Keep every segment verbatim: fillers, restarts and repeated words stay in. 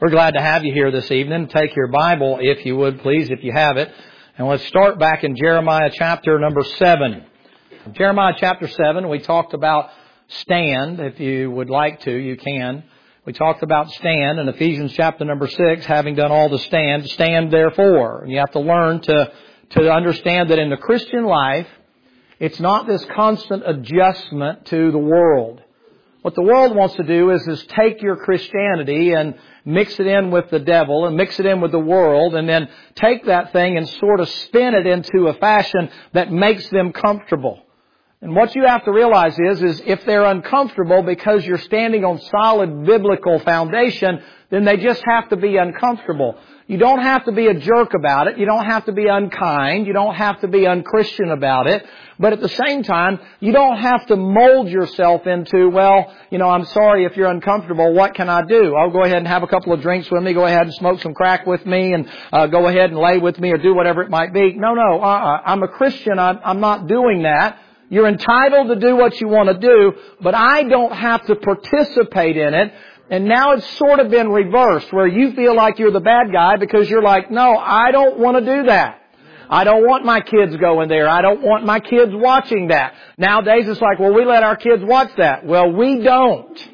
We're glad to have you here this evening. Take your Bible, if you would, please, if you have it. And let's start back in Jeremiah chapter number seven. Jeremiah chapter seven, we talked about stand. If you would like to, you can. We talked about stand in Ephesians chapter number six, having done all to stand, stand therefore. And you have to learn to, to understand that in the Christian life, it's not this constant adjustment to the world. What the world wants to do is, is take your Christianity and mix it in with the devil and mix it in with the world and then take that thing and sort of spin it into a fashion that makes them comfortable. And what you have to realize is, is if they're uncomfortable because you're standing on solid biblical foundation, then they just have to be uncomfortable. You don't have to be a jerk about it. You don't have to be unkind. You don't have to be unchristian about it. But at the same time, you don't have to mold yourself into, well, you know, I'm sorry if you're uncomfortable. What can I do? I'll go ahead and have a couple of drinks with me. Go ahead and smoke some crack with me and uh, go ahead and lay with me or do whatever it might be. No, no, uh-uh. I'm a Christian. I'm, I'm not doing that. You're entitled to do what you want to do, but I don't have to participate in it. And now it's sort of been reversed where you feel like you're the bad guy because you're like, no, I don't want to do that. I don't want my kids going there. I don't want my kids watching that. Nowadays it's like, well, we let our kids watch that. Well, we don't.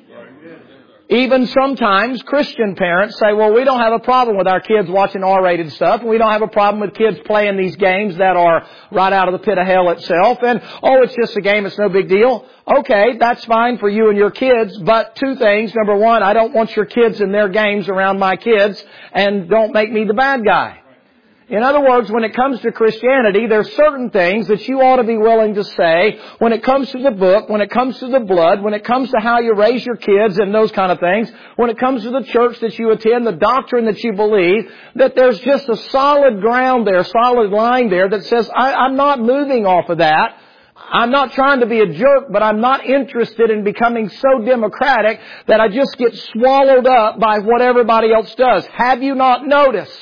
Even sometimes Christian parents say, well, we don't have a problem with our kids watching R-rated stuff. We don't have a problem with kids playing these games that are right out of the pit of hell itself. And, oh, it's just a game. It's no big deal. Okay, that's fine for you and your kids. But two things. Number one, I don't want your kids and their games around my kids. And don't make me the bad guy. In other words, when it comes to Christianity, there's certain things that you ought to be willing to say when it comes to the book, when it comes to the blood, when it comes to how you raise your kids and those kind of things, when it comes to the church that you attend, the doctrine that you believe, that there's just a solid ground there, solid line there that says, I, I'm not moving off of that. I'm not trying to be a jerk, but I'm not interested in becoming so democratic that I just get swallowed up by what everybody else does. Have you not noticed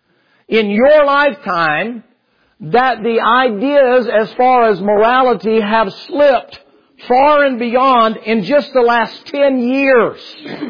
in your lifetime that the ideas as far as morality have slipped far and beyond in just the last ten years?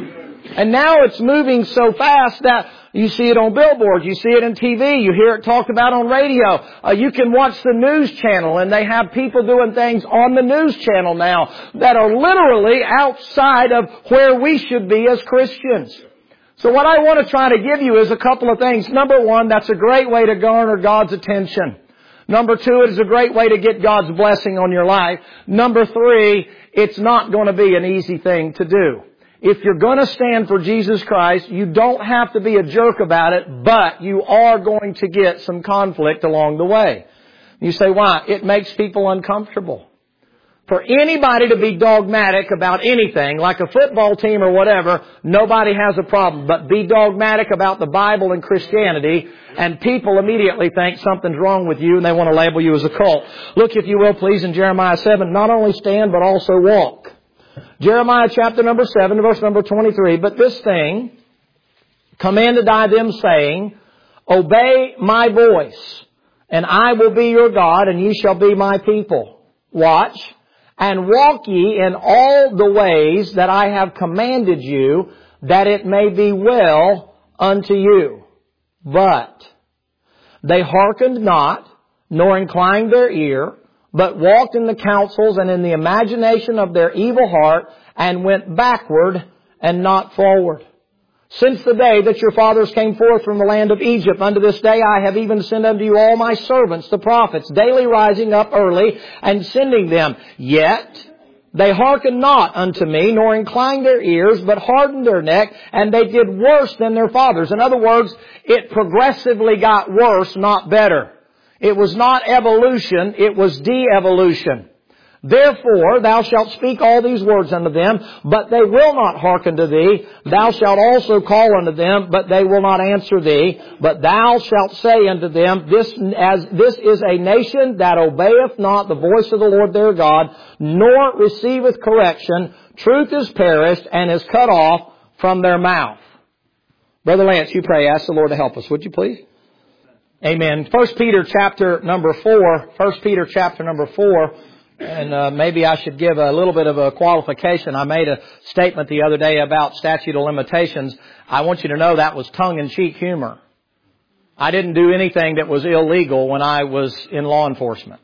And now it's moving so fast that you see it on billboards, you see it in T V, you hear it talked about on radio. Uh, you can watch the news channel and they have people doing things on the news channel now that are literally outside of where we should be as Christians. So what I want to try to give you is a couple of things. Number one, that's a great way to garner God's attention. Number two, it is a great way to get God's blessing on your life. Number three, it's not going to be an easy thing to do. If you're going to stand for Jesus Christ, you don't have to be a jerk about it, but you are going to get some conflict along the way. You say, why? It makes people uncomfortable. For anybody to be dogmatic about anything, like a football team or whatever, nobody has a problem. But be dogmatic about the Bible and Christianity, and people immediately think something's wrong with you, and they want to label you as a cult. Look, if you will, please, in Jeremiah seven, not only stand, but also walk. Jeremiah chapter number seven, verse number twenty-three, but this thing commanded I them, saying, obey my voice, and I will be your God, and ye shall be my people. Watch. And walk ye in all the ways that I have commanded you, that it may be well unto you. But they hearkened not, nor inclined their ear, but walked in the counsels and in the imagination of their evil heart, and went backward and not forward. Since the day that your fathers came forth from the land of Egypt, unto this day I have even sent unto you all my servants, the prophets, daily rising up early and sending them. Yet they hearkened not unto me, nor inclined their ears, but hardened their neck, and they did worse than their fathers. In other words, it progressively got worse, not better. It was not evolution, it was de-evolution. Therefore, thou shalt speak all these words unto them, but they will not hearken to thee. Thou shalt also call unto them, but they will not answer thee. But thou shalt say unto them, this, as this is a nation that obeyeth not the voice of the Lord their God, nor receiveth correction. Truth is perished and is cut off from their mouth. Brother Lance, you pray. Ask the Lord to help us, would you please? Amen. First Peter chapter number four. First Peter chapter number four. And uh, maybe I should give a little bit of a qualification. I made a statement the other day about statute of limitations. I want you to know that was tongue-in-cheek humor. I didn't do anything that was illegal when I was in law enforcement.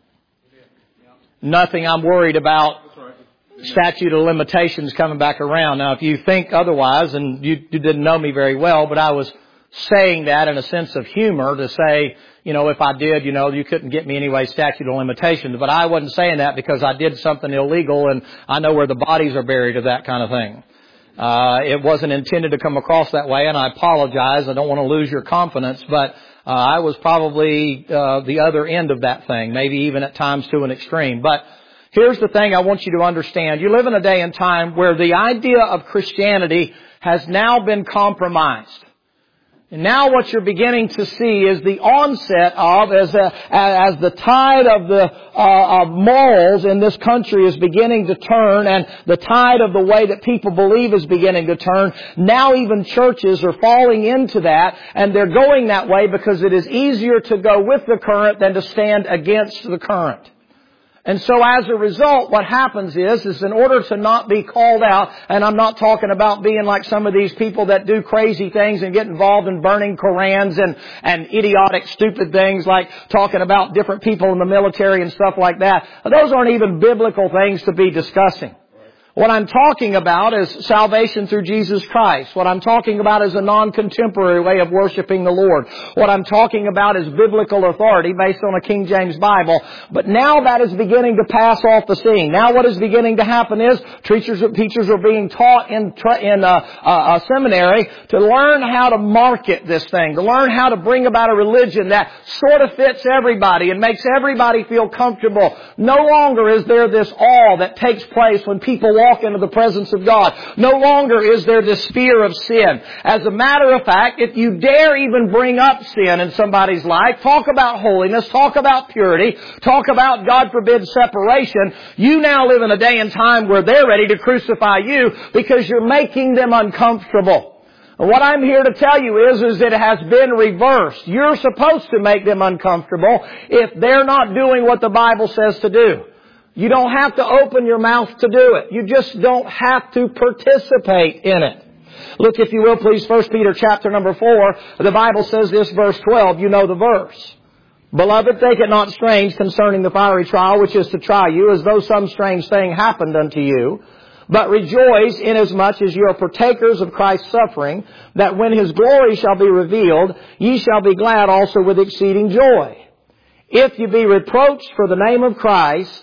Nothing I'm worried about statute of limitations coming back around. Now, if you think otherwise, and you, you didn't know me very well, but I was saying that in a sense of humor to say, you know, if I did, you know, you couldn't get me anyway, statute of limitations. But I wasn't saying that because I did something illegal and I know where the bodies are buried or that kind of thing. Uh, it wasn't intended to come across that way, and I apologize. I don't want to lose your confidence, but uh, I was probably uh, the other end of that thing, maybe even at times to an extreme. But here's the thing I want you to understand. You live in a day and time where the idea of Christianity has now been compromised. And now what you're beginning to see is the onset of, as a, as the tide of the uh, of morals in this country is beginning to turn, and the tide of the way that people believe is beginning to turn. Now even churches are falling into that, and they're going that way because it is easier to go with the current than to stand against the current. And so as a result, what happens is, is in order to not be called out, and I'm not talking about being like some of these people that do crazy things and get involved in burning Korans and, and idiotic, stupid things like talking about different people in the military and stuff like that. Those aren't even biblical things to be discussing. What I'm talking about is salvation through Jesus Christ. What I'm talking about is a non-contemporary way of worshiping the Lord. What I'm talking about is biblical authority based on a King James Bible. But now that is beginning to pass off the scene. Now what is beginning to happen is teachers, teachers are being taught in, in a, a, a seminary to learn how to market this thing, to learn how to bring about a religion that sort of fits everybody and makes everybody feel comfortable. No longer is there this awe that takes place when people walk walk into the presence of God. No longer is there this fear of sin. As a matter of fact, if you dare even bring up sin in somebody's life, talk about holiness, talk about purity, talk about, God forbid, separation, you now live in a day and time where they're ready to crucify you because you're making them uncomfortable. And what I'm here to tell you is, is that it has been reversed. You're supposed to make them uncomfortable if they're not doing what the Bible says to do. You don't have to open your mouth to do it. You just don't have to participate in it. Look, if you will, please, First Peter chapter number four. The Bible says this, verse twelve. You know the verse. Beloved, think it not strange concerning the fiery trial which is to try you, as though some strange thing happened unto you. But rejoice inasmuch as you are partakers of Christ's suffering, that when His glory shall be revealed, ye shall be glad also with exceeding joy. If you be reproached for the name of Christ,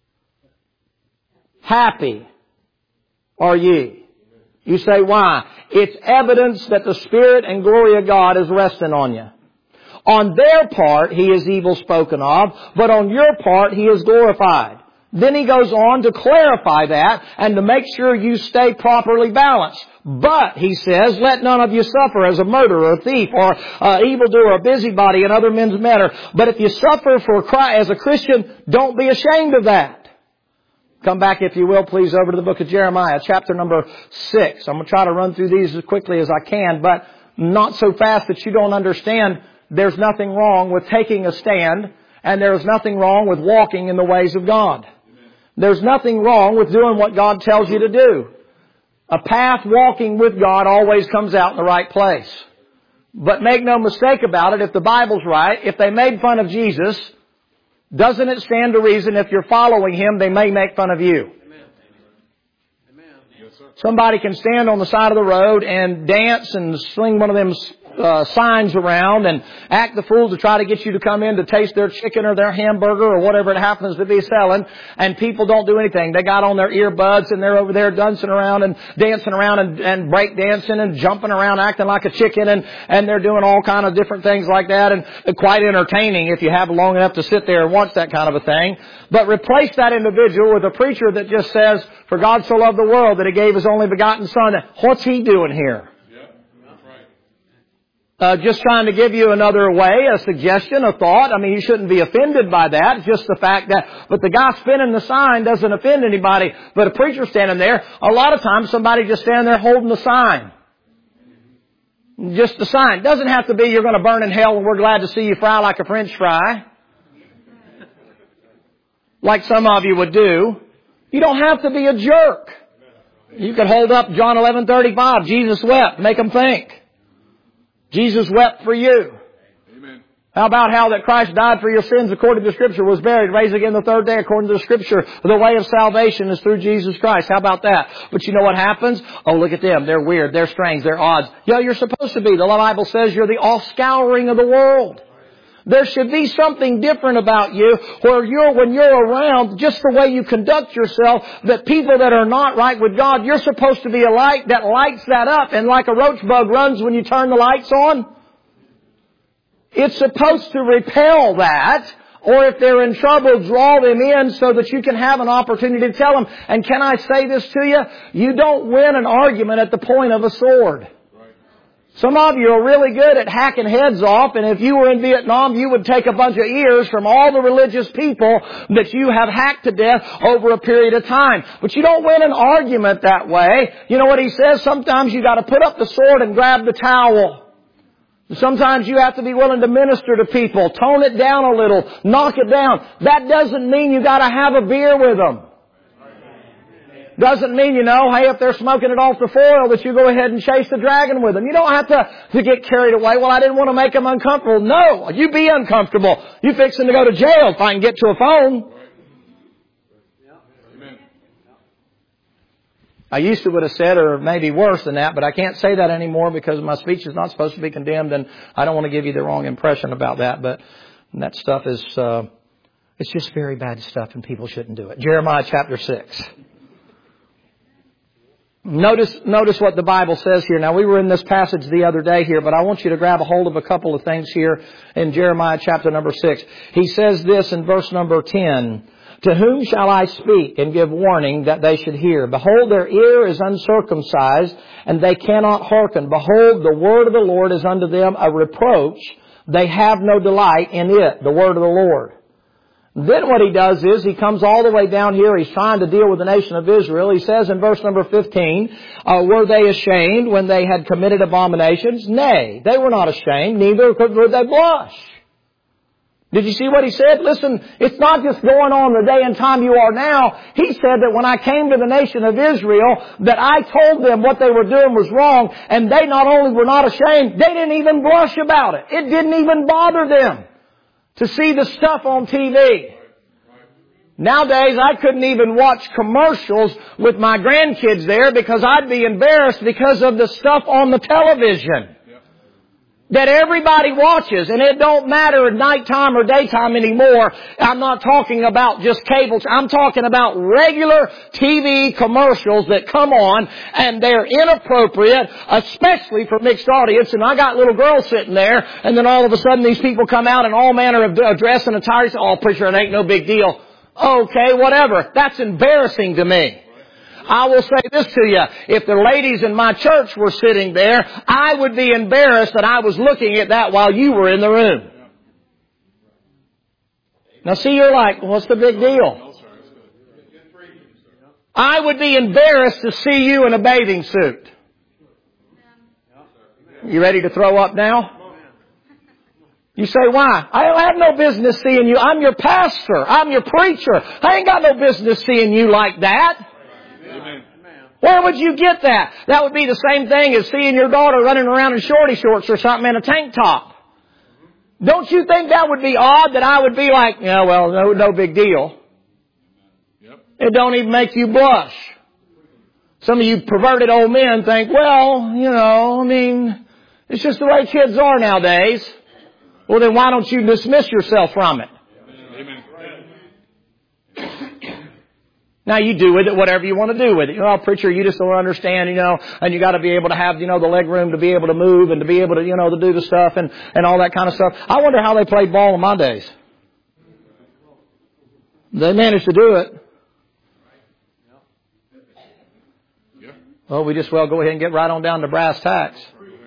happy are ye. You say, why? It's evidence that the Spirit and glory of God is resting on you. On their part, He is evil spoken of, but on your part, He is glorified. Then he goes on to clarify that and to make sure you stay properly balanced. But, he says, let none of you suffer as a murderer, a thief, or an evildoer, a busybody in other men's matter. But if you suffer for Christ as a Christian, don't be ashamed of that. Come back, if you will, please, over to the book of Jeremiah, chapter number six. I'm going to try to run through these as quickly as I can, but not so fast that you don't understand there's nothing wrong with taking a stand, and there's nothing wrong with walking in the ways of God. There's nothing wrong with doing what God tells you to do. A path walking with God always comes out in the right place. But make no mistake about it, if the Bible's right, if they made fun of Jesus, doesn't it stand to reason if you're following Him, they may make fun of you? Amen. Amen. Yes, sir. Somebody can stand on the side of the road and dance and sling one of them uh, signs around and act the fool to try to get you to come in to taste their chicken or their hamburger or whatever it happens to be selling, and people don't do anything. They got on their earbuds and they're over there dancing around and dancing around and, and break dancing and jumping around acting like a chicken, and, and they're doing all kind of different things like that, and quite entertaining if you have long enough to sit there and watch that kind of a thing. But replace that individual with a preacher that just says, for God so loved the world that He gave His only begotten Son. What's he doing here? Uh, just trying to give you another way, a suggestion, a thought. I mean, you shouldn't be offended by that. It's just the fact that, but the guy spinning the sign doesn't offend anybody. But a preacher standing there, a lot of times somebody just standing there holding the sign. Just the sign. Doesn't have to be you're going to burn in hell and we're glad to see you fry like a French fry. like some of you would do. You don't have to be a jerk. You could hold up John eleven thirty-five. Jesus wept. Make them think. Jesus wept for you. Amen. How about how that Christ died for your sins according to the Scripture, was buried, raised again the third day according to the Scripture. The way of salvation is through Jesus Christ. How about that? But you know what happens? Oh, look at them. They're weird. They're strange. They're odds. Yeah, you're supposed to be. The Bible says you're the offscouring of the world. There should be something different about you where you're, when you're around, just the way you conduct yourself, that people that are not right with God, you're supposed to be a light that lights that up. And like a roach bug runs when you turn the lights on, it's supposed to repel that. Or if they're in trouble, draw them in so that you can have an opportunity to tell them. And can I say this to you? You don't win an argument at the point of a sword. Some of you are really good at hacking heads off, and if you were in Vietnam, you would take a bunch of ears from all the religious people that you have hacked to death over a period of time. But you don't win an argument that way. You know what he says? Sometimes you got to put up the sword and grab the towel. Sometimes you have to be willing to minister to people, tone it down a little, knock it down. That doesn't mean you got to have a beer with them. Doesn't mean, you know, hey, if they're smoking it off the foil, that you go ahead and chase the dragon with them. You don't have to, to get carried away. Well, I didn't want to make them uncomfortable. No, you be uncomfortable. You fixing to go to jail if I can get to a phone. Amen. I used to would have said, or maybe worse than that, but I can't say that anymore because my speech is not supposed to be condemned, and I don't want to give you the wrong impression about that. But that stuff is, uh, it's just very bad stuff, and people shouldn't do it. Jeremiah chapter six. Notice, notice what the Bible says here. Now, we were in this passage the other day here, but I want you to grab a hold of a couple of things here in Jeremiah chapter number six. He says this in verse number ten. To whom shall I speak and give warning that they should hear? Behold, their ear is uncircumcised, and they cannot hearken. Behold, the word of the Lord is unto them a reproach. They have no delight in it, the word of the Lord. Then what he does is he comes all the way down here. He's trying to deal with the nation of Israel. He says in verse number fifteen, uh, were they ashamed when they had committed abominations? Nay, they were not ashamed, neither would they blush. Did you see what he said? Listen, it's not just going on the day and time you are now. He said that when I came to the nation of Israel, that I told them what they were doing was wrong, and they not only were not ashamed, they didn't even blush about it. It didn't even bother them to see the stuff on T V. Nowadays, I couldn't even watch commercials with my grandkids there because I'd be embarrassed because of the stuff on the television that everybody watches. And it don't matter at nighttime or daytime anymore. I'm not talking about just cable. I'm talking about regular T V commercials that come on, and they're inappropriate, especially for mixed audience. And I got little girls sitting there, and then all of a sudden these people come out in all manner of dress and attire and say, oh, preacher, it ain't no big deal. Okay, whatever. That's embarrassing to me. I will say this to you. If the ladies in my church were sitting there, I would be embarrassed that I was looking at that while you were in the room. Now see, you're like, what's the big deal? I would be embarrassed to see you in a bathing suit. You ready to throw up now? You say, why? I don't have no business seeing you. I'm your pastor. I'm your preacher. I ain't got no business seeing you like that. Amen. Where would you get that? That would be the same thing as seeing your daughter running around in shorty shorts or something in a tank top. Don't you think that would be odd that I would be like, yeah, well, no, no big deal. Yep. It don't even make you blush. Some of you perverted old men think, well, you know, I mean, it's just the way kids are nowadays. Well, then why don't you dismiss yourself from it? Amen. Now you do with it whatever you want to do with it. Oh, preacher, you just don't understand, you know, and you got to be able to have, you know, the leg room to be able to move and to be able to, you know, to do the stuff and, and all that kind of stuff. I wonder how they played ball in my days. They managed to do it. Well, we just well go ahead and get right on down to brass tacks.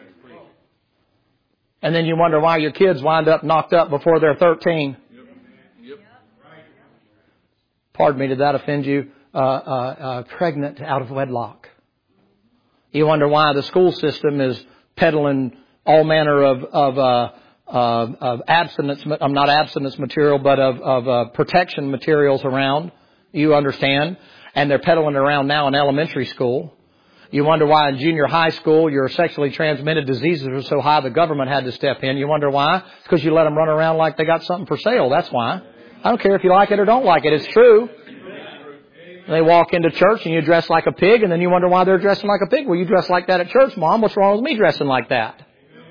And then you wonder why your kids wind up knocked up before they're thirteen. Yep. Yep. Pardon me, did that offend you? Uh, uh, uh, pregnant out of wedlock. You wonder why the school system is peddling all manner of, of uh, uh, of abstinence, um, not abstinence material, but of, of uh, protection materials around. You understand? And they're peddling around now in elementary school. You wonder why in junior high school your sexually transmitted diseases are so high the government had to step in. You wonder why? It's because you let them run around like they got something for sale. That's why. I don't care if you like it or don't like it. It's true. They walk into church and you dress like a pig, and then you wonder why they're dressing like a pig. Well, you dress like that at church, Mom. What's wrong with me dressing like that?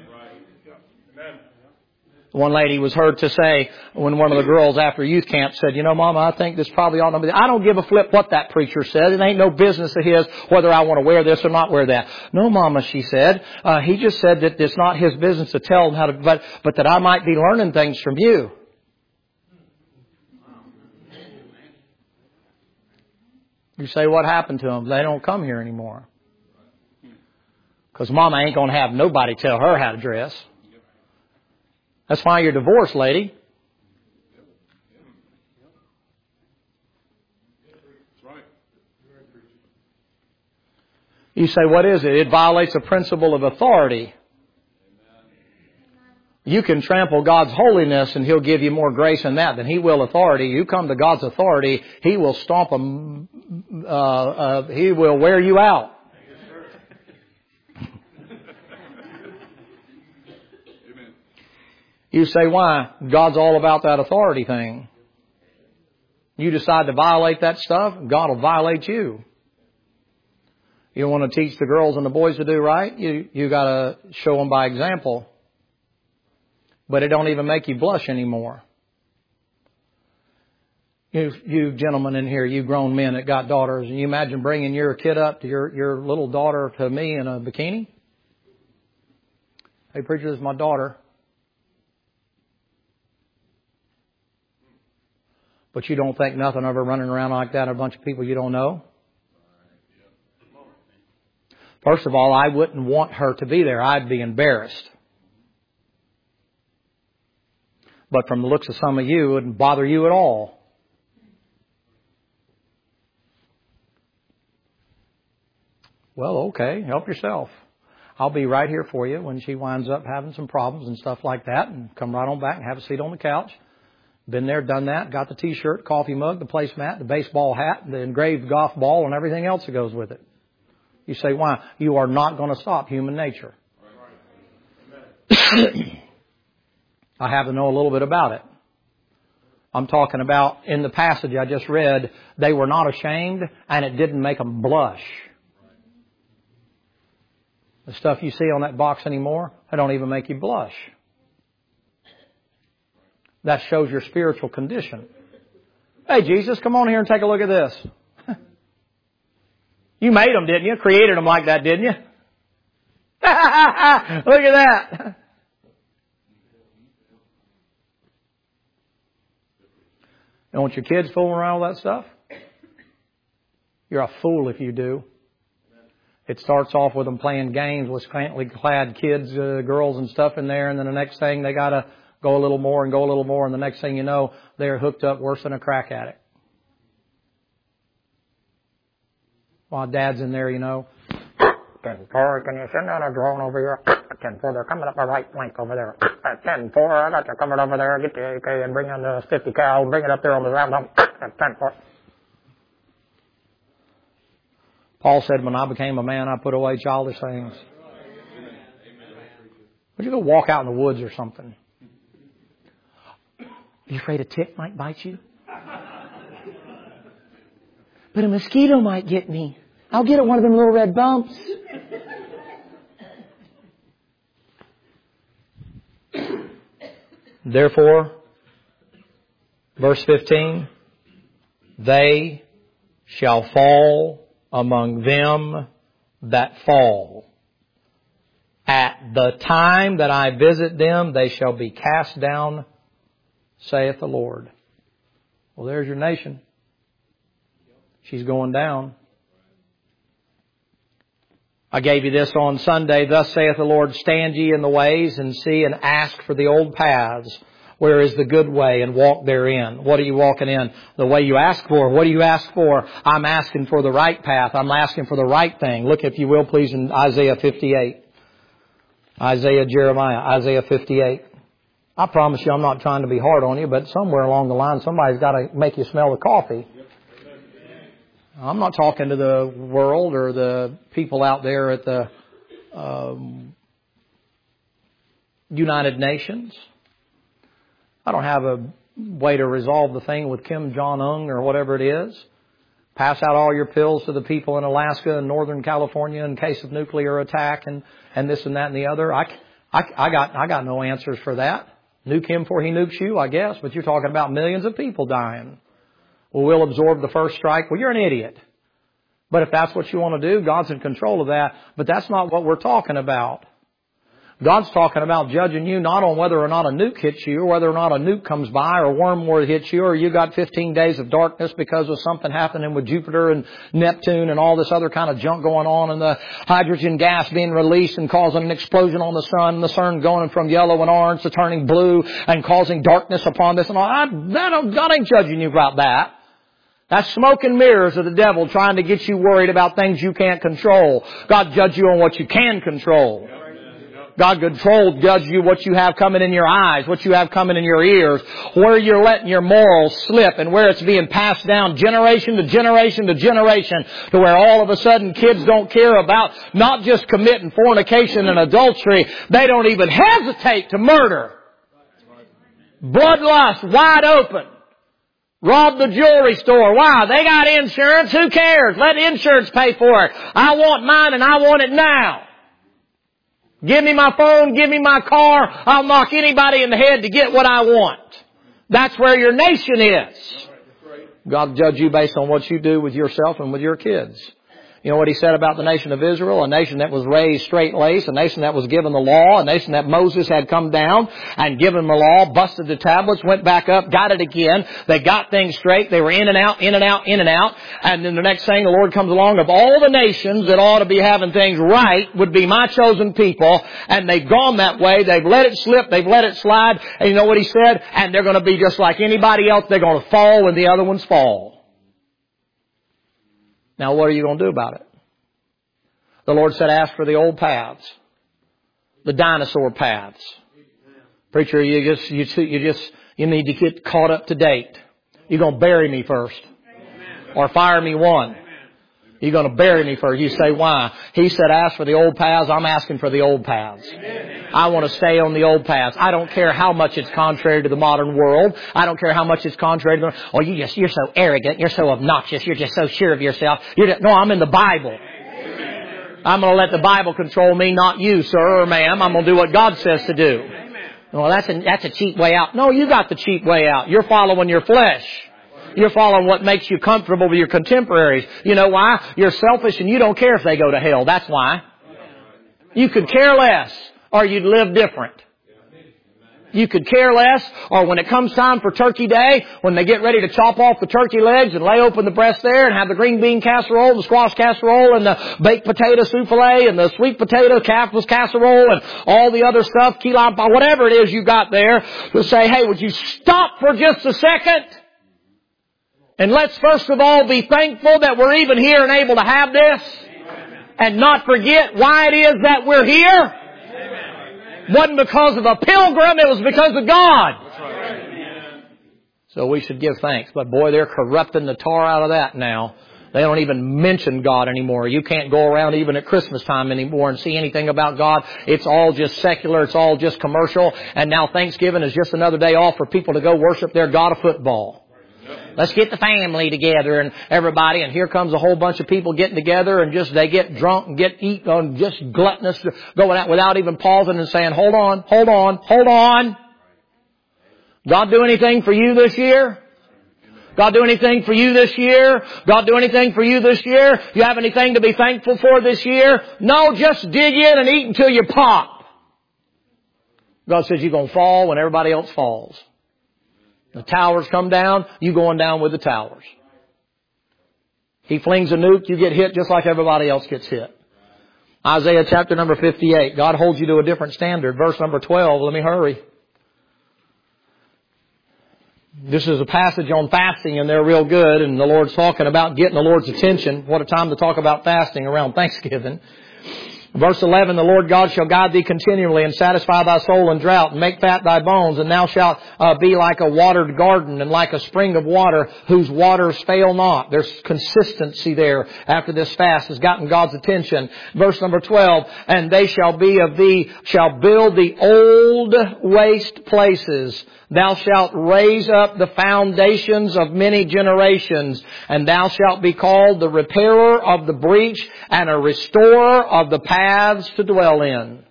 One lady was heard to say when one of the girls after youth camp said, you know, Mama, I think this probably ought to be. I don't give a flip what that preacher said. It ain't no business of his whether I want to wear this or not wear that. No, Mama, she said. Uh, he just said that it's not his business to tell him how to, but, but that I might be learning things from you. You say, what happened to them? They don't come here anymore. Because Mama ain't going to have nobody tell her how to dress. That's why you're divorced, lady. You say, what is it? It violates the principle of authority. You can trample God's holiness and He'll give you more grace in that than He will authority. You come to God's authority, He will stomp them, uh, uh, He will wear you out. You say, why? God's all about that authority thing. You decide to violate that stuff, God will violate you. You want to teach the girls and the boys to do right? You, you got to show them by example. But it don't even make you blush anymore. You, you gentlemen in here, you grown men that got daughters, and you imagine bringing your kid up to your, your little daughter to me in a bikini? Hey, preacher, this is my daughter. But you don't think nothing of her running around like that, a bunch of people you don't know? First of all, I wouldn't want her to be there. I'd be embarrassed. But from the looks of some of you, it wouldn't bother you at all. Well, okay, help yourself. I'll be right here for you when she winds up having some problems and stuff like that, and come right on back and have a seat on the couch. Been there, done that, got the T-shirt, coffee mug, the placemat, the baseball hat, the engraved golf ball, and everything else that goes with it. You say, why? You are not going to stop human nature. I have to know a little bit about it. I'm talking about in the passage I just read, they were not ashamed and it didn't make them blush. The stuff you see on that box anymore, they don't even make you blush. That shows your spiritual condition. Hey, Jesus, come on here and take a look at this. You made them, didn't you? Created them like that, didn't you? Look at that. You want your kids fooling around with that stuff? You're a fool if you do. It starts off with them playing games with scantily clad kids, uh, girls and stuff in there, and then the next thing they got to go a little more and go a little more, and the next thing you know, they're hooked up worse than a crack addict. While Dad's in there, you know, ten four, can you send out a drone over here? ten four, they're coming up the right flank over there. ten four, I got you coming over there. Get the A K and bring in the fifty cal. Bring it up there on the round. ten four. Paul said, when I became a man, I put away childish things. Would you go walk out in the woods or something? Are you afraid a tick might bite you? But a mosquito might get me. I'll get at one of them little red bumps. Therefore, verse fifteen, they shall fall among them that fall. At the time that I visit them, they shall be cast down, saith the Lord. Well, there's your nation. She's going down. I gave you this on Sunday. Thus saith the Lord, stand ye in the ways and see and ask for the old paths. Where is the good way, and walk therein? What are you walking in? The way you ask for. What do you ask for? I'm asking for the right path. I'm asking for the right thing. Look, if you will, please, in Isaiah fifty-eight. Isaiah, Jeremiah, Isaiah fifty-eight. I promise you I'm not trying to be hard on you, but somewhere along the line somebody's got to make you smell the coffee. I'm not talking to the world or the people out there at the um, United Nations. I don't have a way to resolve the thing with Kim Jong-un or whatever it is. Pass out all your pills to the people in Alaska and Northern California in case of nuclear attack and, and this and that and the other. I, I, I got I got no answers for that. Nuke him before he nukes you, I guess, but you're talking about millions of people dying. Well, we'll absorb the first strike. Well, you're an idiot. But if that's what you want to do, God's in control of that. But that's not what we're talking about. God's talking about judging you not on whether or not a nuke hits you, or whether or not a nuke comes by, or wormwood hits you, or you got fifteen days of darkness because of something happening with Jupiter and Neptune and all this other kind of junk going on, and the hydrogen gas being released and causing an explosion on the sun, and the sun going from yellow and orange to turning blue and causing darkness upon this and all. I, that, God ain't judging you about that. That's smoke and mirrors of the devil trying to get you worried about things you can't control. God judge you on what you can control. God controls, judge you what you have coming in your eyes, what you have coming in your ears, where you're letting your morals slip and where it's being passed down generation to generation to generation to where all of a sudden kids don't care about not just committing fornication and adultery. They don't even hesitate to murder. Bloodlust wide open. Rob the jewelry store. Why? They got insurance. Who cares? Let insurance pay for it. I want mine and I want it now. Give me my phone, give me my car, I'll knock anybody in the head to get what I want. That's where your nation is. God will judge you based on what you do with yourself and with your kids. You know what He said about the nation of Israel? A nation that was raised straight-laced, a nation that was given the law, a nation that Moses had come down and given the law, busted the tablets, went back up, got it again. They got things straight. They were in and out, in and out, in and out. And then the next thing the Lord comes along, of all the nations that ought to be having things right would be my chosen people. And they've gone that way. They've let it slip. They've let it slide. And you know what He said? And they're going to be just like anybody else. They're going to fall when the other ones fall. Now, what are you going to do about it? The Lord said, ask for the old paths, the dinosaur paths. Preacher, you just, you, you just, you need to get caught up to date. You're going to bury me first, or fire me one. You're going to bury me first. You say, why? He said, ask for the old paths. I'm asking for the old paths. I want to stay on the old paths. I don't care how much it's contrary to the modern world. I don't care how much it's contrary to the, oh, you just, you're so arrogant. You're so obnoxious. You're just so sure of yourself. You're just, no, I'm in the Bible. I'm going to let the Bible control me, not you, sir or ma'am. I'm going to do what God says to do. Well, that's a, that's a cheap way out. No, you got the cheap way out. You're following your flesh. You're following what makes you comfortable with your contemporaries. You know why? You're selfish and you don't care if they go to hell. That's why. You could care less, or you'd live different. You could care less, or when it comes time for Turkey Day, when they get ready to chop off the turkey legs and lay open the breast there and have the green bean casserole, the squash casserole, and the baked potato souffle, and the sweet potato calf's casserole, and all the other stuff, key lime pie, whatever it is you got there, to say, hey, would you stop for just a second? And let's first of all be thankful that we're even here and able to have this, and not forget why it is that we're here. It wasn't because of a pilgrim, it was because of God. So we should give thanks. But boy, they're corrupting the tar out of that now. They don't even mention God anymore. You can't go around even at Christmas time anymore and see anything about God. It's all just secular. It's all just commercial. And now Thanksgiving is just another day off for people to go worship their God of football. Let's get the family together and everybody, and here comes a whole bunch of people getting together, and just they get drunk and get eat on just gluttonous, going out without even pausing and saying, hold on, hold on, hold on. God do anything for you this year? God do anything for you this year? God do anything for you this year? You have anything to be thankful for this year? No, just dig in and eat until you pop. God says you're going to fall when everybody else falls. The towers come down, you going down with the towers. He flings a nuke, you get hit just like everybody else gets hit. Isaiah chapter number fifty-eight. God holds you to a different standard. Verse number twelve. Let me hurry. This is a passage on fasting, and they're real good. And the Lord's talking about getting the Lord's attention. What a time to talk about fasting around Thanksgiving. Verse eleven, the Lord God shall guide thee continually and satisfy thy soul in drought and make fat thy bones, and thou shalt uh, be like a watered garden and like a spring of water whose waters fail not. There's consistency there after this fast has gotten God's attention. Verse number twelve, and they shall be of thee, shall build the old waste places. Thou shalt raise up the foundations of many generations, and thou shalt be called the repairer of the breach and a restorer of the paths to dwell in.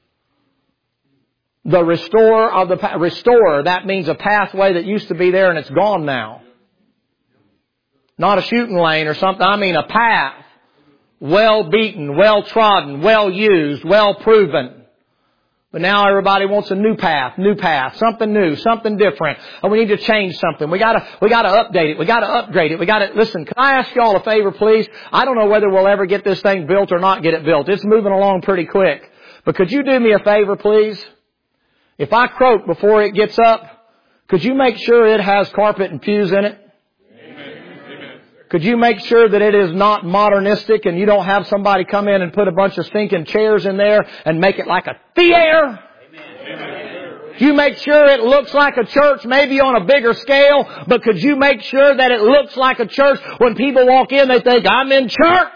The restorer of the path. Restorer, that means a pathway that used to be there and it's gone now. Not a shooting lane or something. I mean a path. Well beaten, well trodden, well used, well proven. But now everybody wants a new path, new path, something new, something different. And we need to change something. We gotta, we gotta update it. We gotta upgrade it. We gotta, listen, can I ask y'all a favor, please? I don't know whether we'll ever get this thing built or not get it built. It's moving along pretty quick. But could you do me a favor, please? If I croak before it gets up, could you make sure it has carpet and pews in it? Could you make sure that it is not modernistic and you don't have somebody come in and put a bunch of stinking chairs in there and make it like a theater? Amen. You make sure it looks like a church, maybe on a bigger scale, but could you make sure that it looks like a church when people walk in, they think, I'm in church?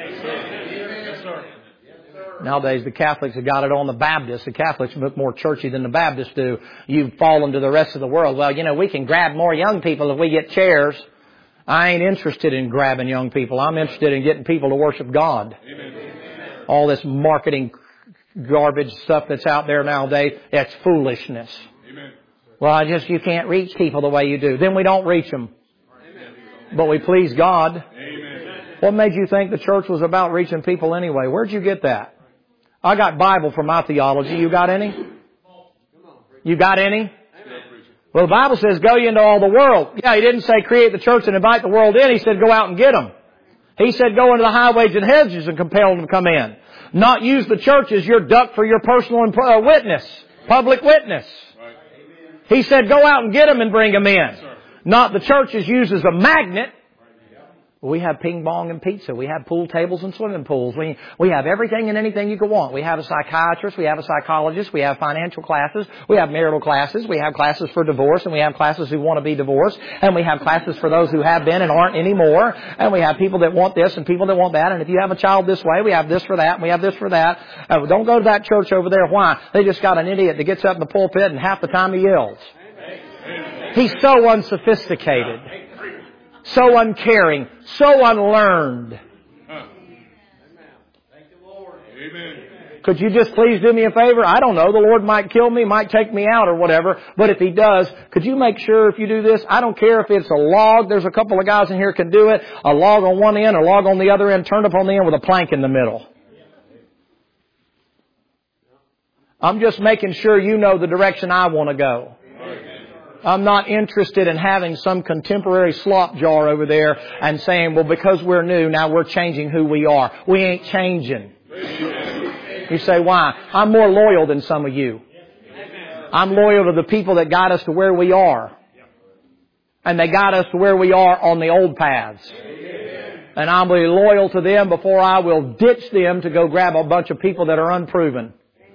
Yes, sir. Nowadays, the Catholics have got it on the Baptists. The Catholics look more churchy than the Baptists do. You've fallen to the rest of the world. Well, you know, we can grab more young people if we get chairs. I ain't interested in grabbing young people. I'm interested in getting people to worship God. Amen. All this marketing garbage stuff that's out there nowadays, it's foolishness. Amen. Well, I just, you can't reach people the way you do. Then we don't reach them. Amen. But we please God. Amen. What made you think the church was about reaching people anyway? Where'd you get that? I got Bible for my theology. You got any? You got any? Well, the Bible says, go ye into all the world. Yeah, He didn't say create the church and invite the world in. He said, go out and get them. He said, go into the highways and hedges and compel them to come in. Not use the church as your duck for your personal uh, witness, public witness. Right. He said, go out and get them and bring them in. Yes, not the church is used as a magnet. We have ping pong and pizza. We have pool tables and swimming pools. We, we have everything and anything you could want. We have a psychiatrist. We have a psychologist. We have financial classes. We have marital classes. We have classes for divorce, and we have classes who want to be divorced. And we have classes for those who have been and aren't anymore. And we have people that want this and people that want that. And if you have a child this way, we have this for that and we have this for that. Uh, don't go to that church over there. Why? They just got an idiot that gets up in the pulpit and half the time he yells. He's so unsophisticated. So uncaring, so unlearned. Could you just please do me a favor? I don't know. The Lord might kill me, might take me out or whatever. But if He does, could you make sure if you do this, I don't care if it's a log. There's a couple of guys in here can do it. A log on one end, a log on the other end, turned up on the end with a plank in the middle. I'm just making sure you know the direction I want to go. I'm not interested in having some contemporary slop jar over there and saying, well, because we're new, now we're changing who we are. We ain't changing. You say, why? I'm more loyal than some of you. I'm loyal to the people that got us to where we are. And they got us to where we are on the old paths. And I'll be loyal to them before I will ditch them to go grab a bunch of people that are unproven.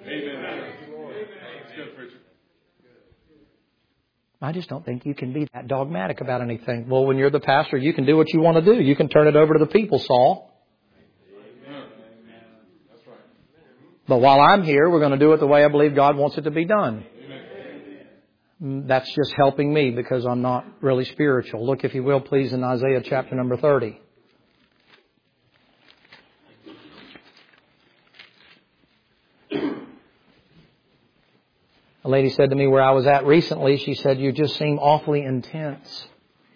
I just don't think you can be that dogmatic about anything. Well, when you're the pastor, you can do what you want to do. You can turn it over to the people, Saul. But while I'm here, we're going to do it the way I believe God wants it to be done. That's just helping me because I'm not really spiritual. Look, if you will, please, in Isaiah chapter number thirty. A lady said to me where I was at recently, she said, you just seem awfully intense.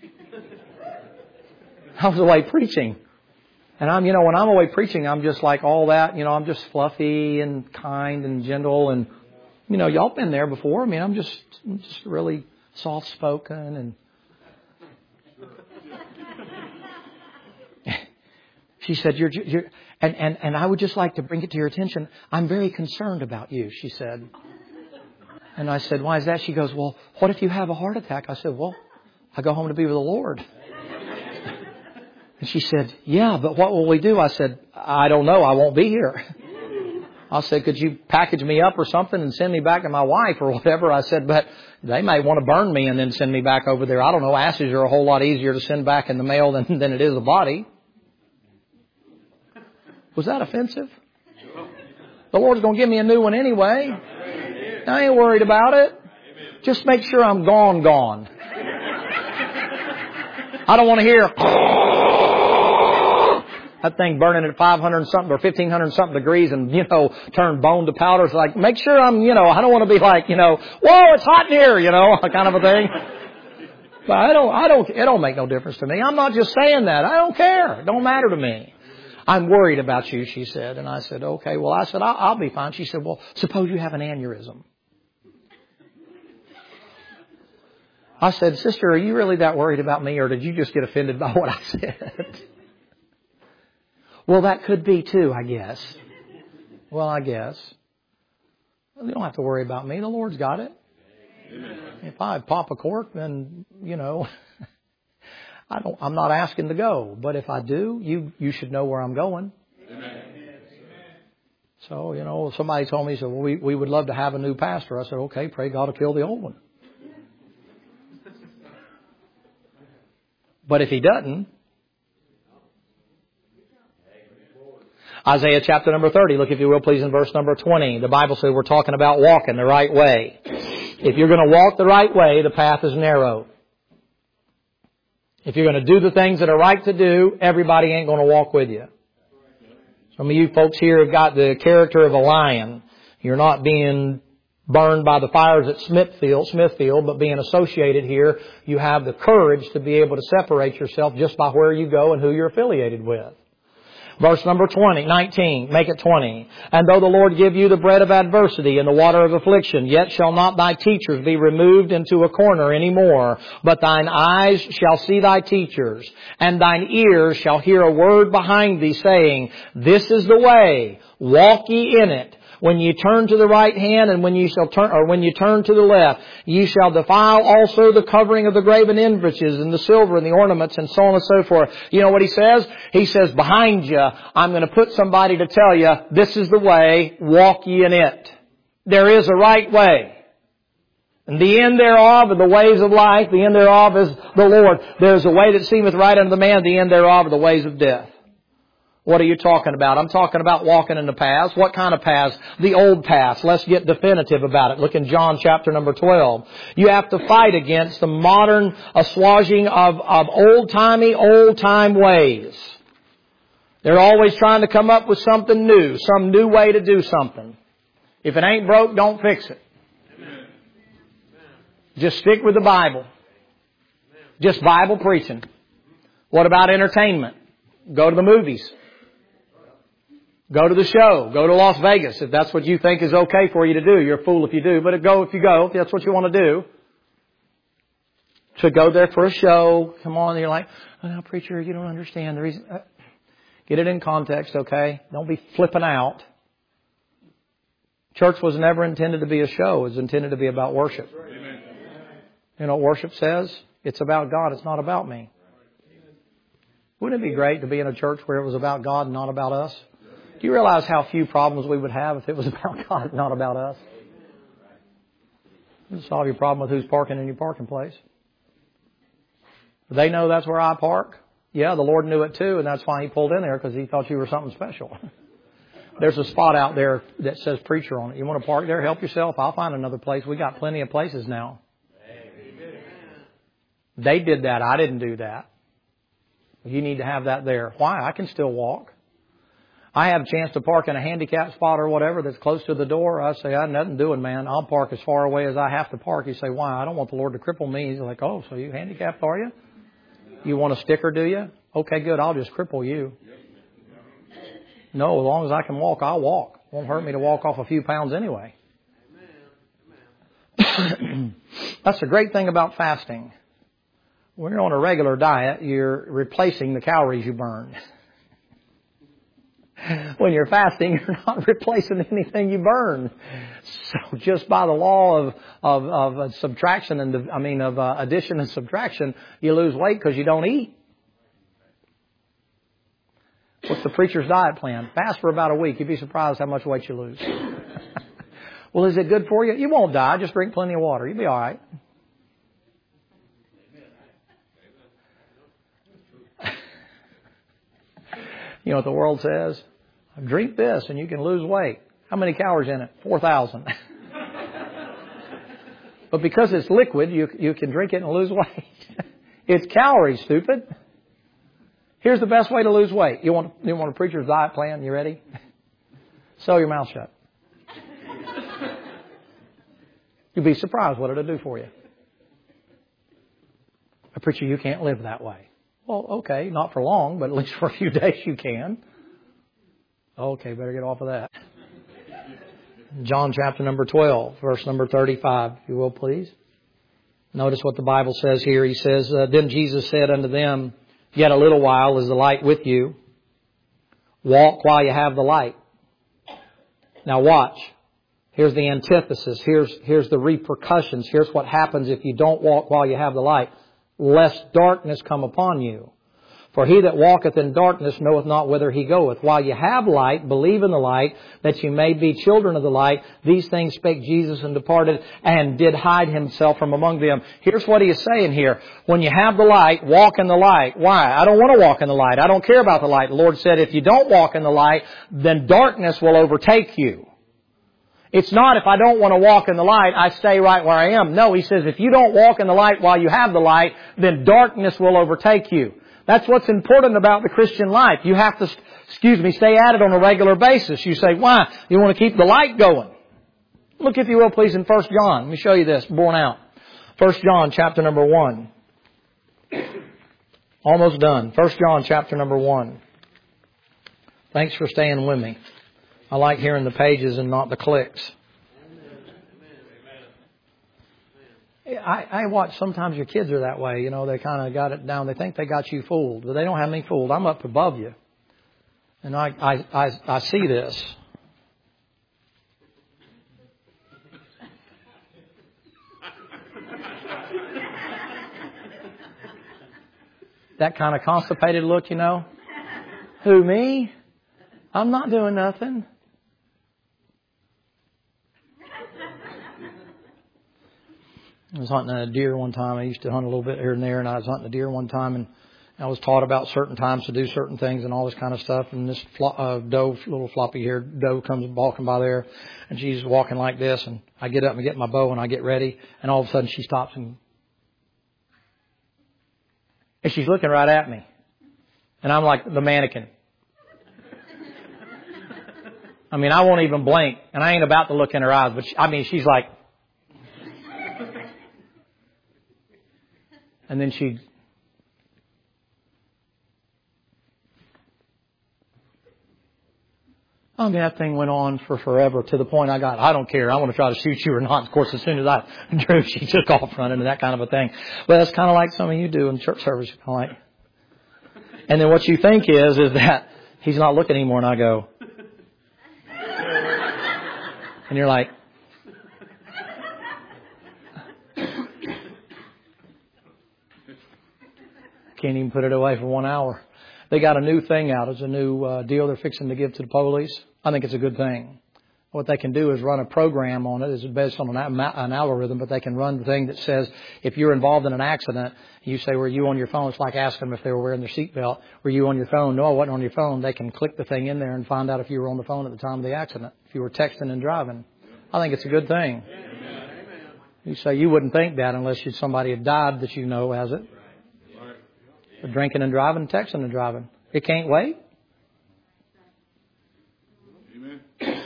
I was away preaching. And I'm, you know, when I'm away preaching, I'm just like all that, you know, I'm just fluffy and kind and gentle. And, you know, y'all been there before. I mean, I'm just, I'm just really soft spoken. And she said, you're, you're, and, and, and I would just like to bring it to your attention. I'm very concerned about you, she said. And I said, why is that? She goes, well, what if you have a heart attack? I said, well, I go home to be with the Lord. And she said, yeah, but what will we do? I said, I don't know. I won't be here. I said, could you package me up or something and send me back to my wife or whatever? I said, but they may want to burn me and then send me back over there. I don't know. Ashes are a whole lot easier to send back in the mail than, than it is a body. Was that offensive? The Lord's going to give me a new one anyway. I ain't worried about it. Just make sure I'm gone, gone. I don't want to hear that thing burning at five hundred and something or fifteen hundred and something degrees and, you know, turn bone to powder. It's like, make sure I'm, you know, I don't want to be like, you know, whoa, it's hot in here, you know, kind of a thing. But I don't, I don't, it don't make no difference to me. I'm not just saying that. I don't care. It don't matter to me. I'm worried about you, she said. And I said, okay. Well, I said, I'll, I'll be fine. She said, well, suppose you have an aneurysm. I said, sister, are you really that worried about me, or did you just get offended by what I said? Well, that could be too, I guess. Well, I guess. Well, you don't have to worry about me. The Lord's got it. Amen. If I pop a cork, then, you know, I don't, I'm not asking to go. But if I do, you, you should know where I'm going. Amen. So, you know, somebody told me, so well, we, we would love to have a new pastor. I said, okay, pray God will kill the old one. But if he doesn't, Isaiah chapter number thirty, look if you will please in verse number twenty. The Bible says we're talking about walking the right way. If you're going to walk the right way, the path is narrow. If you're going to do the things that are right to do, everybody ain't going to walk with you. Some of you folks here have got the character of a lion. You're not being burned by the fires at Smithfield, Smithfield, but being associated here, you have the courage to be able to separate yourself just by where you go and who you're affiliated with. Verse number twenty, nineteen, make it twenty. And though the Lord give you the bread of adversity and the water of affliction, yet shall not thy teachers be removed into a corner any more, but thine eyes shall see thy teachers, and thine ears shall hear a word behind thee saying, this is the way, walk ye in it. When you turn to the right hand and when you shall turn, or when you turn to the left, you shall defile also the covering of the graven images and the silver and the ornaments and so on and so forth. You know what he says? He says, behind you, I'm going to put somebody to tell you, this is the way, walk ye in it. There is a right way. And the end thereof are the ways of life, the end thereof is the Lord. There is a way that seemeth right unto the man, the end thereof are the ways of death. What are you talking about? I'm talking about walking in the paths. What kind of paths? The old paths. Let's get definitive about it. Look in John chapter number twelve. You have to fight against the modern assuaging of, of old-timey, old-time ways. They're always trying to come up with something new, some new way to do something. If it ain't broke, don't fix it. Amen. Just stick with the Bible. Just Bible preaching. What about entertainment? Go to the movies. Go to the show. Go to Las Vegas if that's what you think is okay for you to do. You're a fool if you do, but go if you go, if that's what you want to do. So go there for a show. Come on, and you're like, oh, no, preacher, you don't understand the reason. Get it in context, okay? Don't be flipping out. Church was never intended to be a show. It was intended to be about worship. Amen. You know what worship says? It's about God. It's not about me. Wouldn't it be great to be in a church where it was about God and not about us? Do you realize how few problems we would have if it was about God, not about us? It would solve your problem with who's parking in your parking place. They know that's where I park. Yeah, the Lord knew it too, and that's why He pulled in there, because He thought you were something special. There's a spot out there that says preacher on it. You want to park there? Help yourself. I'll find another place. We got plenty of places now. They did that. I didn't do that. You need to have that there. Why? I can still walk. I have a chance to park in a handicap spot or whatever that's close to the door. I say, I have nothing doing, man. I'll park as far away as I have to park. You say, why? I don't want the Lord to cripple me. He's like, oh, so you handicapped, are you? You want a sticker, do you? Okay, good. I'll just cripple you. No, as long as I can walk, I'll walk. Won't hurt me to walk off a few pounds anyway. That's the great thing about fasting. When you're on a regular diet, you're replacing the calories you burn. When you're fasting, you're not replacing anything you burn. So just by the law of of, of subtraction and I mean of uh, addition and subtraction, you lose weight because you don't eat. What's the preacher's diet plan? Fast for about a week. You'd be surprised how much weight you lose. Well, is it good for you? You won't die. Just drink plenty of water. You'll be all right. You know what the world says? Drink this and you can lose weight. How many calories in it? four thousand. But because it's liquid, you you can drink it and lose weight. It's calories, stupid. Here's the best way to lose weight. You want, you want a preacher's diet plan? You ready? Sew your mouth shut. You'll be surprised what it'll do for you. A preacher, you can't live that way. Well, okay, not for long, but at least for a few days you can. Okay, better get off of that. John chapter number twelve, verse number thirty-five, if you will, please. Notice what the Bible says here. He says, uh, Then Jesus said unto them, Yet a little while is the light with you. Walk while you have the light. Now watch. Here's the antithesis. Here's, here's the repercussions. Here's what happens if you don't walk while you have the light. Lest darkness come upon you. For he that walketh in darkness knoweth not whither he goeth. While you have light, believe in the light, that you may be children of the light. These things spake Jesus and departed, and did hide himself from among them. Here's what he is saying here. When you have the light, walk in the light. Why? I don't want to walk in the light. I don't care about the light. The Lord said, if you don't walk in the light, then darkness will overtake you. It's not if I don't want to walk in the light, I stay right where I am. No, he says, if you don't walk in the light while you have the light, then darkness will overtake you. That's what's important about the Christian life. You have to, excuse me, stay at it on a regular basis. You say, why? You want to keep the light going. Look, if you will, please, in First John. Let me show you this, borne out. First John, chapter number one. Almost done. First John, chapter number one. Thanks for staying with me. I like hearing the pages and not the clicks. I, I watch sometimes your kids are that way. You know, they kind of got it down. They think they got you fooled, but they don't have me fooled. I'm up above you. And I, I, I, I see this. That kind of constipated look, you know. Who, me? I'm not doing nothing. I was hunting a deer one time. I used to hunt a little bit here and there, and I was hunting a deer one time, and I was taught about certain times to do certain things and all this kind of stuff. And this flo- uh, doe, little floppy-haired doe, comes walking by there, and she's walking like this. And I get up and get my bow, and I get ready, and all of a sudden she stops, and, and she's looking right at me, and I'm like the mannequin. I mean, I won't even blink, and I ain't about to look in her eyes, but she, I mean, she's like. And then she, I mean, that thing went on for forever to the point I got, I don't care. I want to try to shoot you or not. Of course, as soon as I drew, she took off running and that kind of a thing. But that's kind of like some of you do in church service. Kind of like, and then what you think is, is that he's not looking anymore. And I go, and you're like, can't even put it away for one hour. They got a new thing out. It's a new uh, deal they're fixing to give to the police. I think it's a good thing. What they can do is run a program on it. It's based on an, an algorithm, but they can run the thing that says if you're involved in an accident, you say, were you on your phone? It's like asking them if they were wearing their seatbelt. Were you on your phone? No, I wasn't on your phone. They can click the thing in there and find out if you were on the phone at the time of the accident, if you were texting and driving. I think it's a good thing. You say you wouldn't think that unless you, somebody had died that you know has it. For drinking and driving, texting and driving. It can't wait. Amen.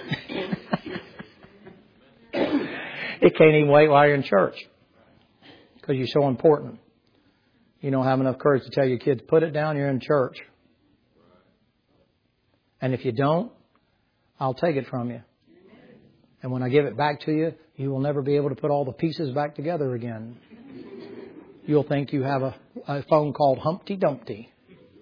It can't even wait while you're in church. Because you're so important. You don't have enough courage to tell your kids, put it down, you're in church. And if you don't, I'll take it from you. And when I give it back to you, you will never be able to put all the pieces back together again. You'll think you have a, a phone called Humpty Dumpty.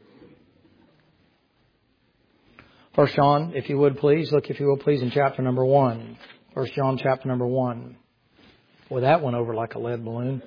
First John, if you would please, look if you will please in chapter number one. First John chapter number one. Boy, that went over like a lead balloon.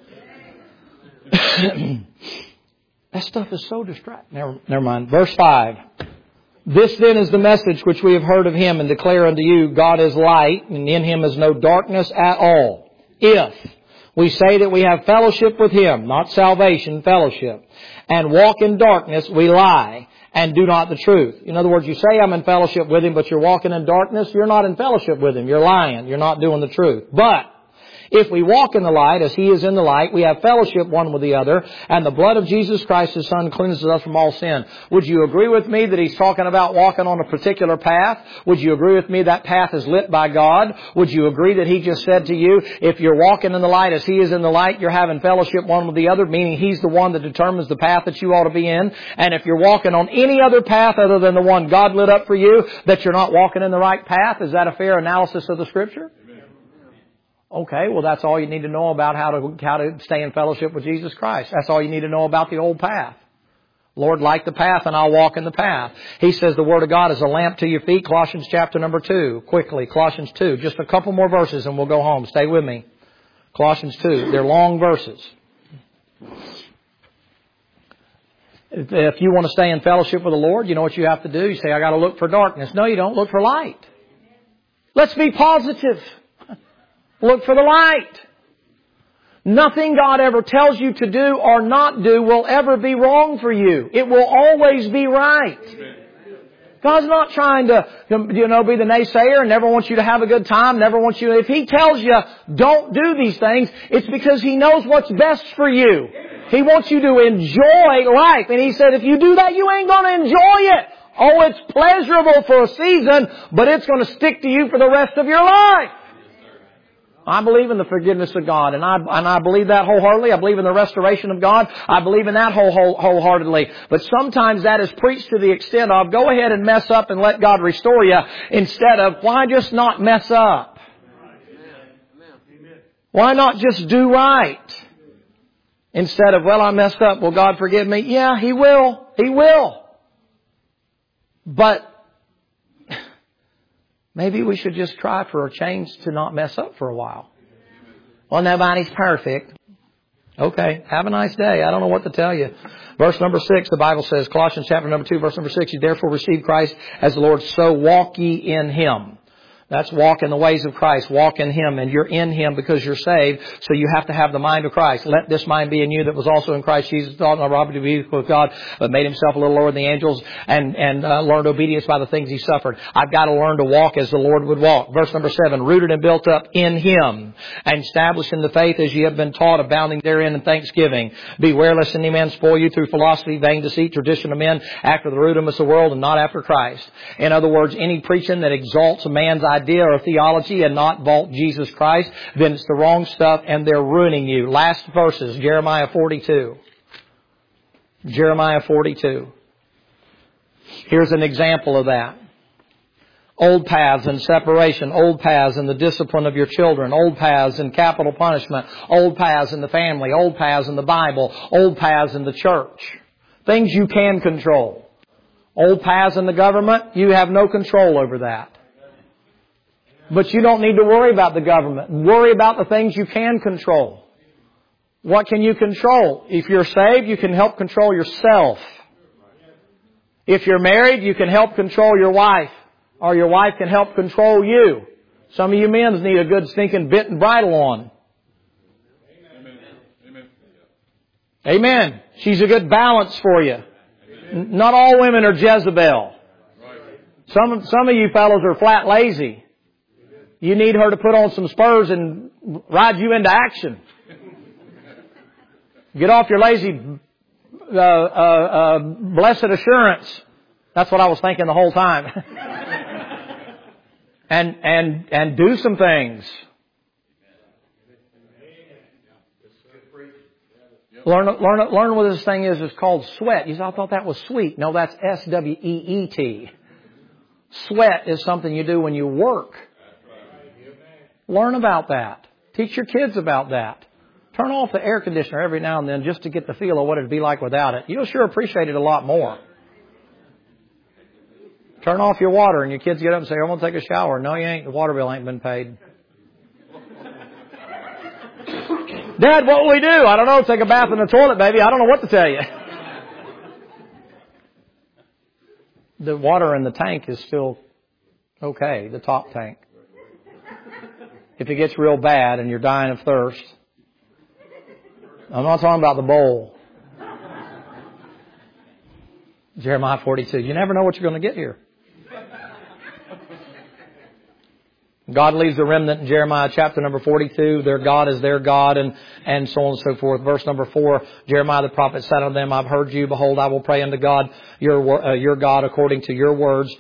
That stuff is so distracting. Never, never mind. Verse five. This then is the message which we have heard of Him and declare unto you, God is light, and in Him is no darkness at all. If we say that we have fellowship with Him, not salvation, fellowship, and walk in darkness, we lie and do not the truth. In other words, you say I'm in fellowship with Him, but you're walking in darkness, you're not in fellowship with Him. You're lying. You're not doing the truth. But if we walk in the light as He is in the light, we have fellowship one with the other, and the blood of Jesus Christ, His Son, cleanses us from all sin. Would you agree with me that He's talking about walking on a particular path? Would you agree with me that path is lit by God? Would you agree that He just said to you, if you're walking in the light as He is in the light, you're having fellowship one with the other, meaning He's the one that determines the path that you ought to be in? And if you're walking on any other path other than the one God lit up for you, that you're not walking in the right path? Is that a fair analysis of the Scripture? Okay, well that's all you need to know about how to how to stay in fellowship with Jesus Christ. That's all you need to know about the old path. Lord, light the path and I'll walk in the path. He says the Word of God is a lamp to your feet. Colossians chapter number two. Quickly, Colossians two. Just a couple more verses and we'll go home. Stay with me. Colossians two. They're long verses. If you want to stay in fellowship with the Lord, you know what you have to do? You say, I got to look for darkness. No, you don't. Look for light. Let's be positive. Look for the light. Nothing God ever tells you to do or not do will ever be wrong for you. It will always be right. God's not trying to, you know, be the naysayer and never wants you to have a good time, never wants you, if He tells you don't do these things, it's because He knows what's best for you. He wants you to enjoy life. And He said, if you do that, you ain't going to enjoy it. Oh, it's pleasurable for a season, but it's going to stick to you for the rest of your life. I believe in the forgiveness of God, and I and I believe that wholeheartedly. I believe in the restoration of God. I believe in that whole, whole wholeheartedly. But sometimes that is preached to the extent of go ahead and mess up and let God restore you, instead of why just not mess up? Why not just do right? Instead of, well, I messed up. Will God forgive me? Yeah, He will. He will. But maybe we should just try for a change to not mess up for a while. Well, nobody's perfect. Okay, have a nice day. I don't know what to tell you. Verse number six, the Bible says, Colossians chapter number two, verse number six, you therefore receive Christ as the Lord, so walk ye in Him. That's walk in the ways of Christ. Walk in Him. And you're in Him because you're saved. So you have to have the mind of Christ. Let this mind be in you that was also in Christ Jesus. Thought not robbery to be equal with God, but made Himself a little lower than the angels and, and uh, learned obedience by the things He suffered. I've got to learn to walk as the Lord would walk. Verse number seven, rooted and built up in Him and established in the faith as ye have been taught, abounding therein in thanksgiving. Beware lest any man spoil you through philosophy, vain deceit, tradition of men, after the rudiments of the world and not after Christ. In other words, any preaching that exalts a man's idea or theology and not vault Jesus Christ, then it's the wrong stuff and they're ruining you. Last verses, Jeremiah forty-two. Jeremiah forty-two. Here's an example of that. Old paths and separation, old paths in the discipline of your children, old paths in capital punishment, old paths in the family, old paths in the Bible, old paths in the church. Things you can control. Old paths in the government, you have no control over that. But you don't need to worry about the government. Worry about the things you can control. What can you control? If you're saved, you can help control yourself. If you're married, you can help control your wife. Or your wife can help control you. Some of you men need a good stinking bit and bridle on. Amen. Amen. Amen. She's a good balance for you. Amen. Not all women are Jezebel. Right. Some, some of you fellows are flat lazy. You need her to put on some spurs and ride you into action. Get off your lazy, uh, uh, uh, blessed assurance. That's what I was thinking the whole time. and, and, and do some things. Learn, learn, learn what this thing is. It's called sweat. You say, I thought that was sweet. No, that's S W E E T. Sweat is something you do when you work. Learn about that. Teach your kids about that. Turn off the air conditioner every now and then just to get the feel of what it'd be like without it. You'll sure appreciate it a lot more. Turn off your water and your kids get up and say, I'm going to take a shower. No, you ain't. The water bill ain't been paid. Dad, what will we do? I don't know. Take a bath in the toilet, baby. I don't know what to tell you. the water in the tank is still okay, the top tank. If it gets real bad and you're dying of thirst, I'm not talking about the bowl. Jeremiah forty-two. You never know what you're going to get here. God leaves the remnant in Jeremiah chapter number forty-two. Their God is their God, and, and so on and so forth. Verse number four, Jeremiah the prophet said unto them, I've heard you. Behold, I will pray unto God, your, uh, your God, according to your words.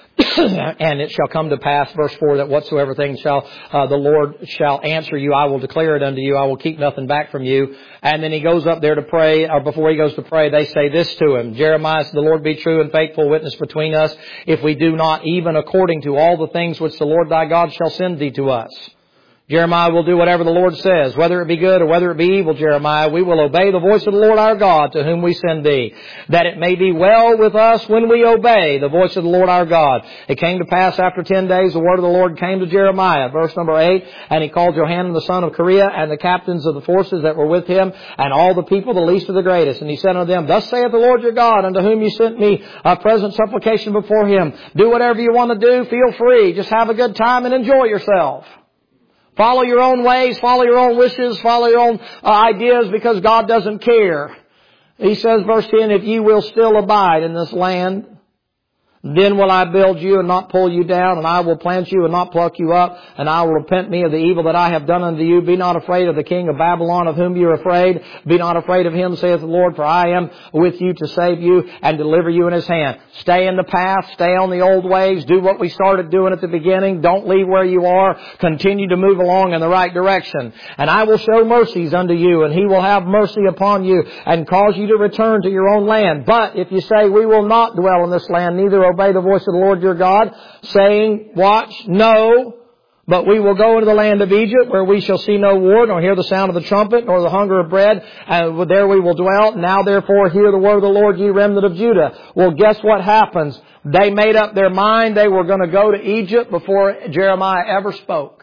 And it shall come to pass, verse four, that whatsoever things shall uh, the Lord shall answer you, I will declare it unto you. I will keep nothing back from you. And then he goes up there to pray, or before he goes to pray, they say this to him. Jeremiah said, the Lord be true and faithful witness between us, if we do not even according to all the things which the Lord thy God shall send thee to us. Jeremiah will do whatever the Lord says, whether it be good or whether it be evil, Jeremiah. We will obey the voice of the Lord our God, to whom we send thee, that it may be well with us when we obey the voice of the Lord our God. It came to pass after ten days, the word of the Lord came to Jeremiah. Verse number eight, and he called Johanan the son of Kareah, and the captains of the forces that were with him, and all the people, the least of the greatest. And he said unto them, Thus saith the Lord your God, unto whom you sent me a present supplication before him. Do whatever you want to do, feel free. Just have a good time and enjoy yourself. Follow your own ways, follow your own wishes, follow your own uh, ideas, because God doesn't care. He says, verse ten, if you will still abide in this land, then will I build you and not pull you down, and I will plant you and not pluck you up, and I will repent me of the evil that I have done unto you. Be not afraid of the king of Babylon, of whom you are afraid. Be not afraid of him, saith the Lord, for I am with you to save you and deliver you in his hand. Stay in the path, stay on the old ways, do what we started doing at the beginning. Don't leave where you are. Continue to move along in the right direction. And I will show mercies unto you, and he will have mercy upon you, and cause you to return to your own land. But if you say, we will not dwell in this land, neither obey the voice of the Lord your God, saying, watch, no, but we will go into the land of Egypt, where we shall see no war, nor hear the sound of the trumpet, nor the hunger of bread, and there we will dwell. Now therefore hear the word of the Lord, ye remnant of Judah. Well, guess what happens? They made up their mind they were going to go to Egypt before Jeremiah ever spoke.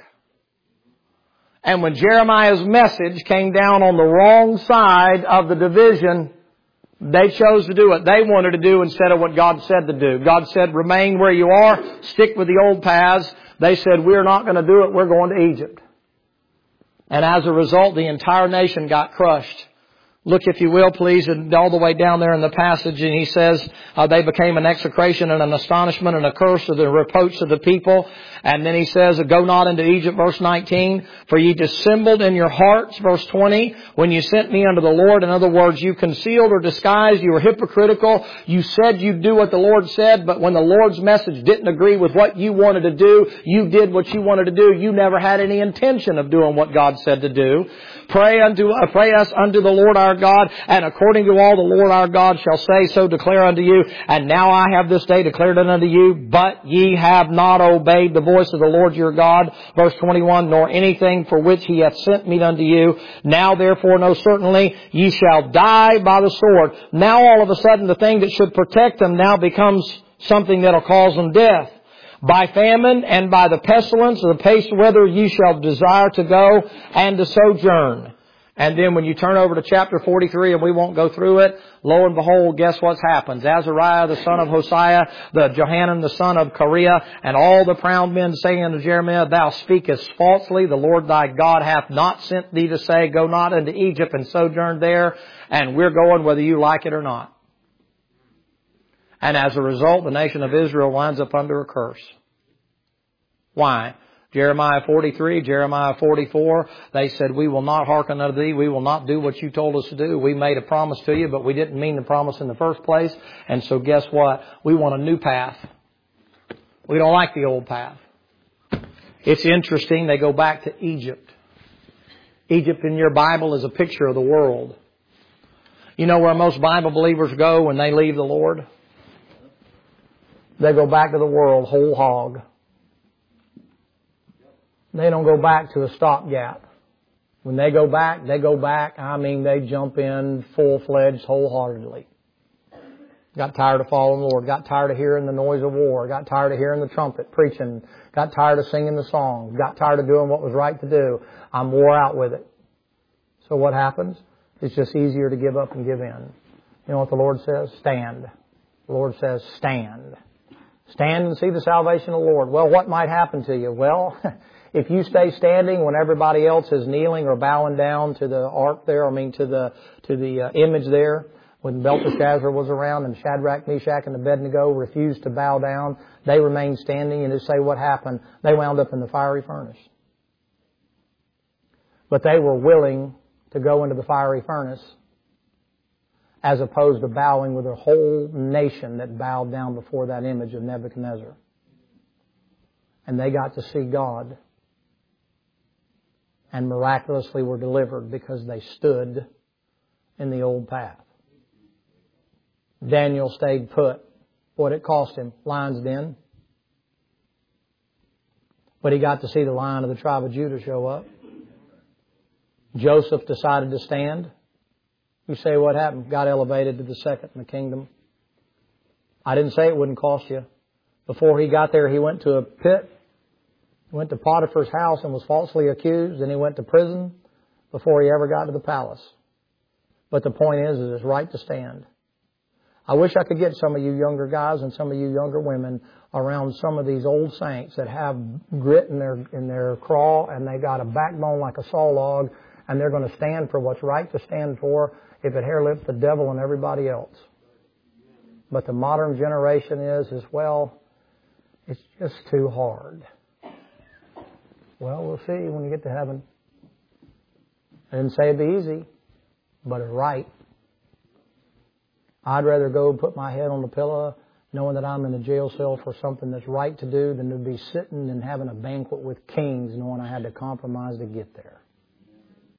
And when Jeremiah's message came down on the wrong side of the division, they chose to do what they wanted to do instead of what God said to do. God said, remain where you are, stick with the old paths. They said, we're not going to do it, we're going to Egypt. And as a result, the entire nation got crushed. Look, if you will, please, and all the way down there in the passage, and he says, uh, they became an execration and an astonishment and a curse of the reproach of the people. And then he says, go not into Egypt, verse nineteen, for ye dissembled in your hearts, verse twenty, when you sent me unto the Lord. In other words, you concealed or disguised, you were hypocritical. You said you'd do what the Lord said, but when the Lord's message didn't agree with what you wanted to do, you did what you wanted to do. You never had any intention of doing what God said to do. Pray unto, uh, pray us unto the Lord our God, and according to all the Lord our God shall say, so declare unto you. And now I have this day declared it unto you, but ye have not obeyed the voice of the Lord your God. Verse twenty-one, nor anything for which he hath sent me unto you. Now therefore know certainly ye shall die by the sword. Now all of a sudden the thing that should protect them now becomes something that'll cause them death. By famine and by the pestilence of the pace whither ye shall desire to go and to sojourn. And then when you turn over to chapter forty-three, and we won't go through it, lo and behold, guess what happens? Azariah the son of Hosea, the Johanan the son of Kareah, and all the proud men saying unto Jeremiah, thou speakest falsely. The Lord thy God hath not sent thee to say, go not into Egypt and sojourn there. And we're going whether you like it or not. And as a result, the nation of Israel winds up under a curse. Why? Jeremiah forty-three, Jeremiah forty-four, they said, we will not hearken unto thee. We will not do what you told us to do. We made a promise to you, but we didn't mean the promise in the first place. And so guess what? We want a new path. We don't like the old path. It's interesting. They go back to Egypt. Egypt in your Bible is a picture of the world. You know where most Bible believers go when they leave the Lord? They go back to the world whole hog. They don't go back to a stopgap. When they go back, they go back, I mean, they jump in full-fledged, wholeheartedly. Got tired of following the Lord. Got tired of hearing the noise of war. Got tired of hearing the trumpet preaching. Got tired of singing the songs. Got tired of doing what was right to do. I'm wore out with it. So what happens? It's just easier to give up and give in. You know what the Lord says? Stand. The Lord says, stand. Stand and see the salvation of the Lord. Well, what might happen to you? Well, if you stay standing when everybody else is kneeling or bowing down to the ark there, I mean to the to the uh, image there, when Belteshazzar was around and Shadrach, Meshach, and Abednego refused to bow down, they remained standing, and to say what happened, they wound up in the fiery furnace. But they were willing to go into the fiery furnace as opposed to bowing with a whole nation that bowed down before that image of Nebuchadnezzar. And they got to see God and miraculously were delivered because they stood in the old path. Daniel stayed put. What it cost him? Lion's den. But he got to see the Lion of the tribe of Judah show up. Joseph decided to stand. You say what happened? Got elevated to the second in the kingdom. I didn't say it wouldn't cost you. Before he got there, he went to a pit. He went to Potiphar's house and was falsely accused. And he went to prison before he ever got to the palace. But the point is, is it's right to stand. I wish I could get some of you younger guys and some of you younger women around some of these old saints that have grit in their in their craw and they got a backbone like a saw log and they're going to stand for what's right to stand for if it hair lifts the devil and everybody else. But the modern generation is, is well, it's just too hard. Well, we'll see when you get to heaven. I didn't say it'd be easy, but it's right. I'd rather go put my head on the pillow knowing that I'm in a jail cell for something that's right to do than to be sitting and having a banquet with kings knowing I had to compromise to get there.